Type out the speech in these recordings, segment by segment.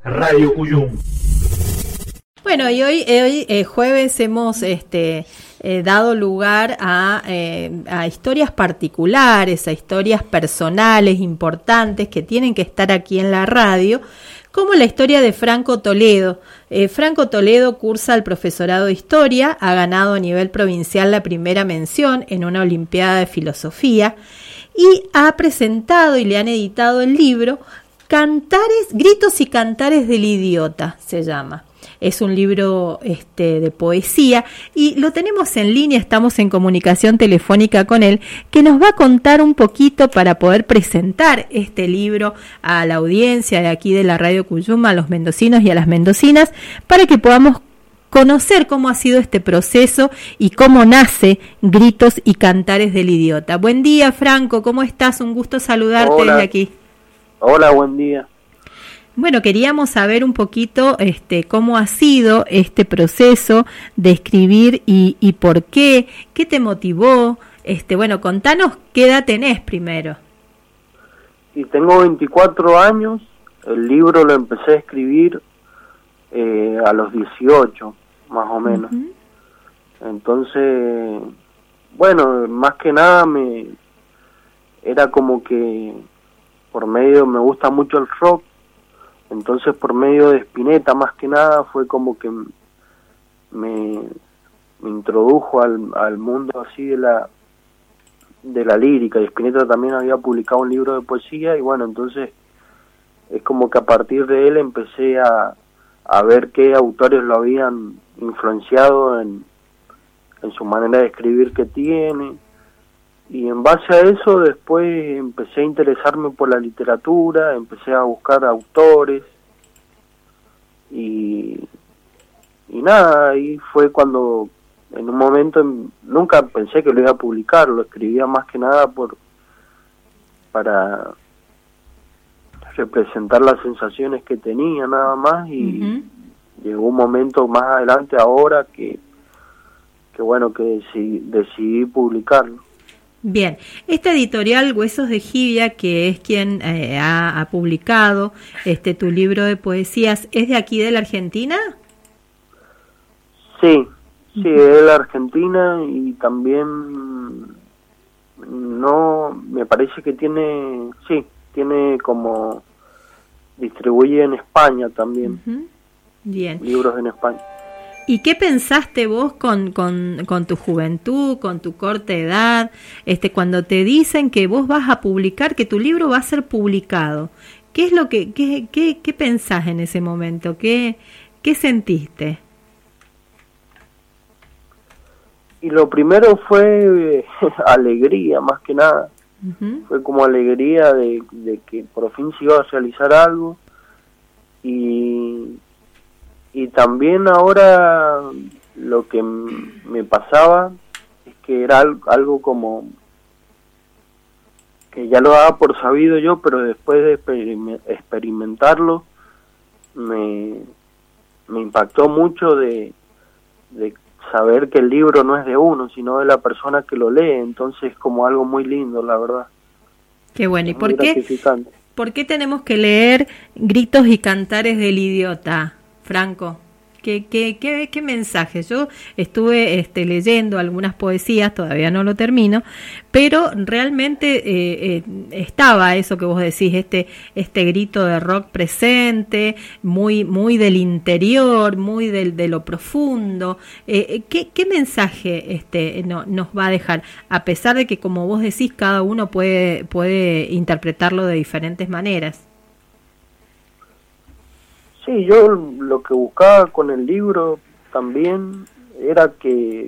Radio Cuyum. Bueno, y hoy jueves hemos dado lugar a historias particulares, a historias personales importantes que tienen que estar aquí en la radio, como la historia de Franco Toledo. Franco Toledo cursa el profesorado de Historia, ha ganado a nivel provincial la primera mención en una Olimpiada de Filosofía y ha presentado y le han editado el libro Gritos y Cantares del Idiota, se llama. Es un libro de poesía y lo tenemos en línea, estamos en comunicación telefónica con él, que nos va a contar un poquito para poder presentar este libro a la audiencia de aquí de la Radio Cuyum, a los mendocinos y a las mendocinas, para que podamos conocer cómo ha sido este proceso y cómo nace Gritos y Cantares del Idiota. Buen día, Franco, ¿cómo estás? Un gusto saludarte desde aquí. Hola, buen día. Bueno, queríamos saber un poquito cómo ha sido este proceso de escribir y por qué te motivó. Bueno, contanos qué edad tenés primero. Y tengo 24 años, el libro lo empecé a escribir a los 18, más o menos. Uh-huh. Entonces, bueno, más que nada era como que por medio, me gusta mucho el rock. Entonces por medio de Spinetta más que nada fue como que me introdujo al mundo así de la lírica, y Spinetta también había publicado un libro de poesía y bueno, entonces es como que a partir de él empecé a ver qué autores lo habían influenciado en su manera de escribir que tiene, y en base a eso después empecé a interesarme por la literatura, empecé a buscar autores y nada, ahí fue cuando en un momento nunca pensé que lo iba a publicar, lo escribía más que nada para representar las sensaciones que tenía nada más, y uh-huh. Llegó un momento más adelante ahora que bueno, que decidí publicarlo. Bien, esta editorial Huesos de Jibia, que es quien ha publicado tu libro de poesías, ¿es de aquí de la Argentina? Sí, es de la Argentina, y también me parece que tiene como distribuye en España también. Uh-huh. Bien. Libros en España. ¿Y qué pensaste vos con tu juventud, con tu corta edad, cuando te dicen que vos vas a publicar, que tu libro va a ser publicado? ¿Qué es lo qué pensás en ese momento? ¿Qué sentiste? Y lo primero fue alegría, más que nada. Uh-huh. Fue como alegría de que por fin se iba a realizar algo, y también ahora lo que me pasaba es que era algo como que ya lo daba por sabido yo, pero después de experimentarlo me impactó mucho de saber que el libro no es de uno, sino de la persona que lo lee. Entonces es como algo muy lindo, la verdad. Qué bueno. ¿Y por qué tenemos que leer Gritos y Cantares del Idiota, Franco? ¿Qué mensaje? Yo estuve leyendo algunas poesías, todavía no lo termino, pero realmente estaba eso que vos decís, este grito de rock presente, muy del interior, muy de lo profundo. ¿Qué mensaje nos va a dejar? A pesar de que, como vos decís, cada uno puede interpretarlo de diferentes maneras. Sí, yo lo que buscaba con el libro también era que,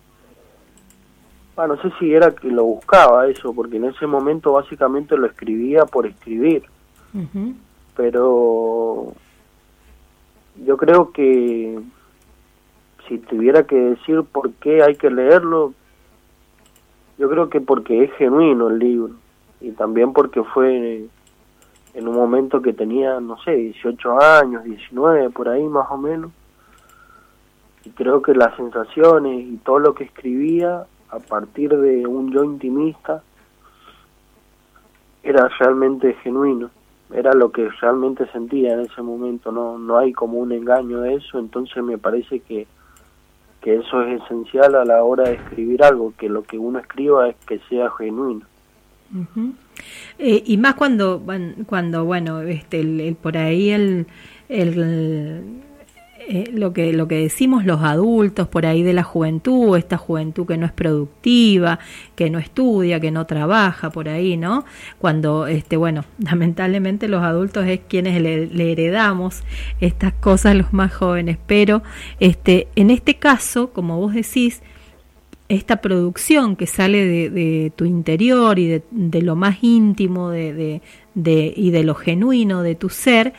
no sé si era que lo buscaba eso, porque en ese momento básicamente lo escribía por escribir. Uh-huh. Pero yo creo que si tuviera que decir por qué hay que leerlo, yo creo que porque es genuino el libro, y también porque fue en un momento que tenía, no sé, 18 años, 19, por ahí más o menos. Y creo que las sensaciones y todo lo que escribía a partir de un yo intimista era realmente genuino. era lo que realmente sentía en ese momento, no hay como un engaño de eso, entonces me parece que eso es esencial a la hora de escribir algo, que lo que uno escriba es que sea genuino. Uh-huh. Y más cuando bueno, por ahí lo que decimos los adultos por ahí de la juventud, esta juventud que no es productiva, que no estudia, que no trabaja por ahí, ¿no? Cuando bueno, lamentablemente los adultos es quienes le heredamos estas cosas a los más jóvenes, pero en este caso, como vos decís, esta producción que sale de tu interior y de lo más íntimo y de lo genuino de tu ser,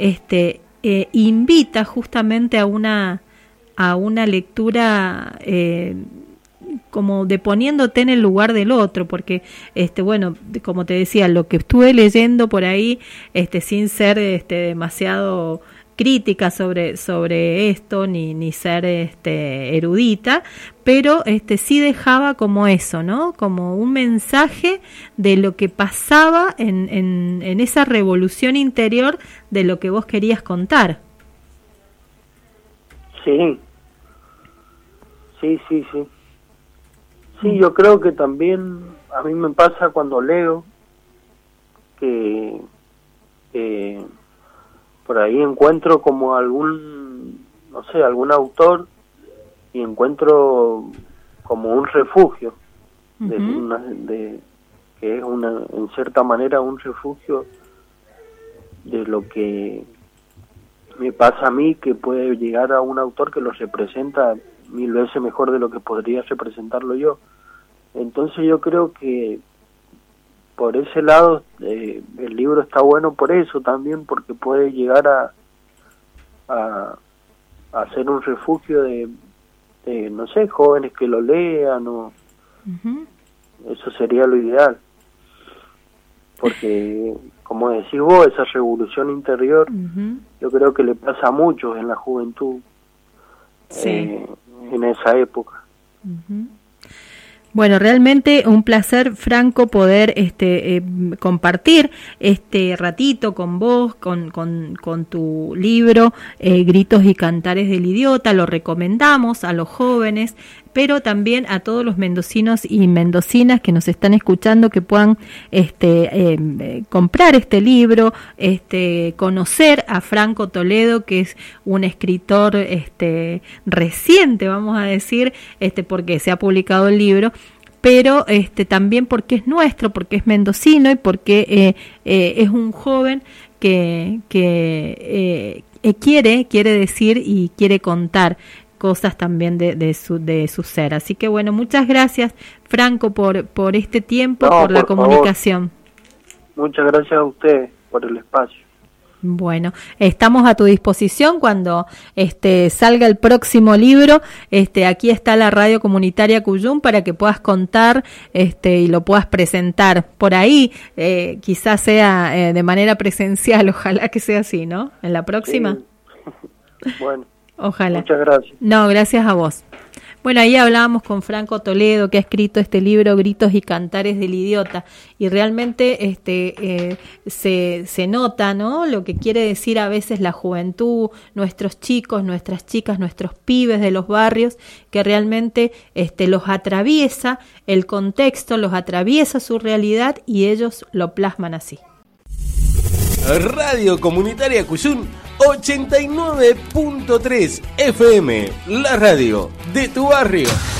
invita justamente a una lectura como de poniéndote en el lugar del otro, porque bueno, como te decía, lo que estuve leyendo por ahí, sin ser demasiado crítica sobre esto ni ser erudita, pero sí dejaba como eso, ¿no? Como un mensaje de lo que pasaba en esa revolución interior de lo que vos querías contar. Sí, yo creo que también a mí me pasa cuando leo que por ahí encuentro como algún autor y encuentro como un refugio, uh-huh, que es en cierta manera un refugio de lo que me pasa a mí, que puede llegar a un autor que lo representa 1000 veces mejor de lo que podría representarlo yo. Entonces yo creo que por ese lado el libro está bueno por eso también, porque puede llegar a ser un refugio de no sé, jóvenes que lo lean, o uh-huh, eso sería lo ideal, porque como decís vos, esa revolución interior, uh-huh, yo creo que le pasa a muchos en la juventud, sí, en esa época. Uh-huh. Bueno, realmente un placer, Franco, poder compartir este ratito con vos, con tu libro Gritos y Cantares del Idiota. Lo recomendamos a los jóvenes, pero también a todos los mendocinos y mendocinas que nos están escuchando, que puedan comprar este libro, conocer a Franco Toledo, que es un escritor reciente, vamos a decir, porque se ha publicado el libro, pero también porque es nuestro, porque es mendocino y porque es un joven que quiere decir y quiere contar cosas también de su ser. Así que bueno, muchas gracias, Franco, por este tiempo, por la comunicación. Favor. Muchas gracias a usted por el espacio. Bueno, estamos a tu disposición cuando salga el próximo libro. Aquí está la Radio Comunitaria Cuyum para que puedas contar y lo puedas presentar por ahí. Quizás sea de manera presencial, ojalá que sea así, ¿no? En la próxima. Sí. Bueno. Ojalá. Muchas gracias. No, gracias a vos. Bueno, ahí hablábamos con Franco Toledo, que ha escrito este libro Gritos y Cantares del Idiota, y realmente se nota, ¿no?, lo que quiere decir a veces la juventud, nuestros chicos, nuestras chicas, nuestros pibes de los barrios, que realmente los atraviesa el contexto, los atraviesa su realidad y ellos lo plasman así. Radio Comunitaria Cuyum 89.3 FM, la radio de tu barrio.